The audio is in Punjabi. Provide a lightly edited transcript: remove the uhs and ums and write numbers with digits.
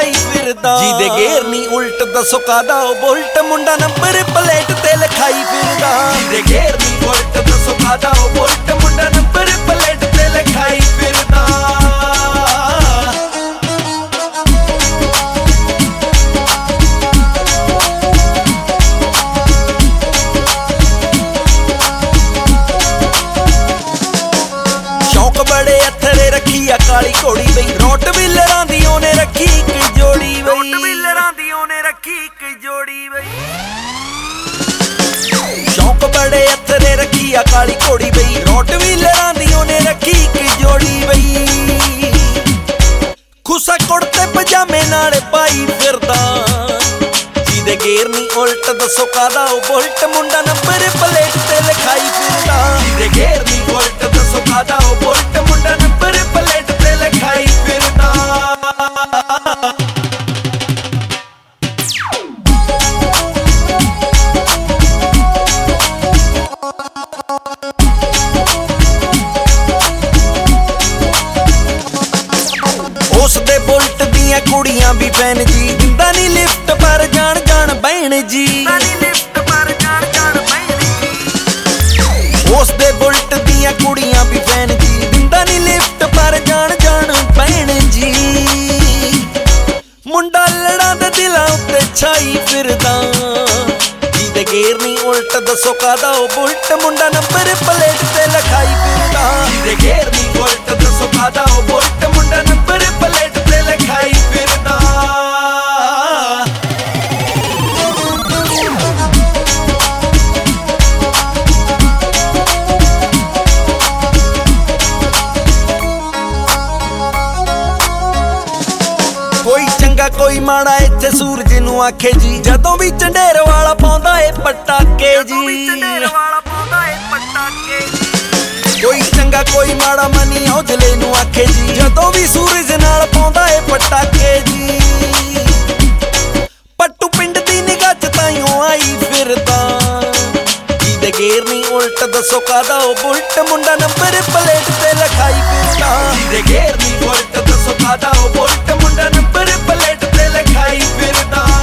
ਲਿਖਾਈ ਫਿਰਦਾ। ਜਿਹਦੇ ਗੇਰ ਨੀ ਉਲਟ ਦੱਸੋ ਕਾਦਾ ਉਹ ਬੁਲਟ ਮੁੰਡਾ ਨੰਬਰ ਪਲੇਟ ਤੇ ਲਿਖਾਈ ਫਿਰਦਾ। ਜਿਹਦੇ ਗੇਰ ਨੀ ਉਲਟ ਦੱਸੋ ਕਾਦਾ ਉਹ ਬੁਲਟ ਮੁੰਡਾ ਨੰਬਰ ਪਲੇਟ ਤੇ ਲਿਖਾਈ ਫਿਰਦਾ। बड़े अथरे रखी आ काली घोड़ी बई रोट व्हीलरां दी ओने रखी एक जोड़ी बई। रोट व्हीलरां दी ओने रखी एक जोड़ी बई। शौक बड़े अथरे रखी आ काली घोड़ी बई रोट व्हीलरां दी ओने रखी एक जोड़ी बई। खुसा कुड़ते पजामे नाल पाई फिरदा। ਜਿਹਦੇ ਗੇਰ ਨੀ ਉਲਟ ਦੱਸੋ ਕਾਦਾ ਉਹ ਬੁਲਟ ਮੁੰਡਾ ਨੰਬਰ ਪਲੇਟ ਤੇ ਲਿਖਾਈ ਫਿਰਦਾ। ਜਿਹਦੇ ਗੇਰ ਨੀ ਉਲਟ ਦੱਸੋ ਕਾਦਾ ਉਹ ਬੁਲਟ ਮੁੰਡਾ ਨੰਬਰ ਪਲੇਟ ਤੇ ਲਿਖਾਈ ਫਿਰਦਾ। ਉਸ ਦੇ ਬੁਲਟ ਦੀਆਂ ਕੁੜੀਆਂ ਵੀ ਫੈਨ ਜੀ ਦਿੰਦਾ ਨੀ ਲਿਫਟ ਪਰ ਜਾਣ ਜਾਣ ਬਹਿਣ ਜੀ। ਉਸ ਦੇ ਬੁਲਟ ਦੀਆਂ ਕੁੜੀਆਂ ਵੀ ਫੈਨ ਜੀ ਦਿੰਦਾ ਨੀ ਲਿਫਟ ਪਰ ਜਾਣ ਜਾਣ ਬਹਿਣ ਜੀ। ਮੁੰਡਾ ਲੜਾਂ ਦੇ ਦਿਲਾਂ ਉੱਤੇ ਛਾਈ ਫਿਰਦਾ। ਜਿਹਦੇ ਗੇਰ ਨੀ ਉਲਟ ਦੱਸੋ ਕਾਦਾ ਉਹ ਬੁਲਟ ਮੁੰਡਾ ਨੰਬਰ ਪਲੇਟ ਤੇ ਲਿਖਾਈ ਫਿਰਦਾ। ਜਿਹਦੇ ਗੇਰ ਨੀ ਉਲਟ ਦੱਸੋ ਕਾਦਾ ਉਹ ਬੁਲਟ ਮੁੰਡਾ ਨੰਬਰ ਪਲੇਟ ਤੇ ਲਿਖਾਈ ਫਿਰਦਾ। ਕੋਈ ਚੰਗਾ ਕੋਈ ਮਾੜਾ ਇੱਥੇ ਸੂਰਜ ਨੂੰ ਆਖੇ ਜੀ ਜਦੋਂ ਵੀ ਝੰਡੇਰ ਵਾਲਾ ਪਾਉਂਦਾ ਏ ਪਟਾਕੇ ਜੀ। ਕੋਈ ਚੰਗਾ ਕੋਈ ਮਾੜਾ ਮਨੀ ਔਜਲੇ ਨੂੰ ਆਖੇ ਜੀ ਜਦੋਂ ਵੀ ਸੂਰਜ ਨਾਲ ਪਾਉਂਦਾ ਏ ਪਟਾਕੇ ਜੀ। ਪੱਟੂ ਪਿੰਡ ਦੀ ਨਿਗਾਹ ਚ ਤਾਈਓ ਆਈ ਫਿਰਦਾ। ਜਿਹਦੇ ਗੇਰ ਨੀ ਉਲਟ ਦੱਸੋ ਕਾਦਾ ਉਹ ਬੁਲਟ ਮੁੰਡਾ ਨੰਬਰ ਪਲੇਟ ਤੇ ਲਿਖਾਈ ਫਿਰਦਾ। ਜਿਹਦੇ ਗੇਰ ਨੀ ਉਲਟ ਦੱਸੋ ਕਾਦਾ ਉਹ ਬੁਲਟ ਮੁੰਡਾ ਨੰਬਰ ਪਲੇਟ ਤੇ ਲਿਖਾਈ ਫਿਰਦਾ।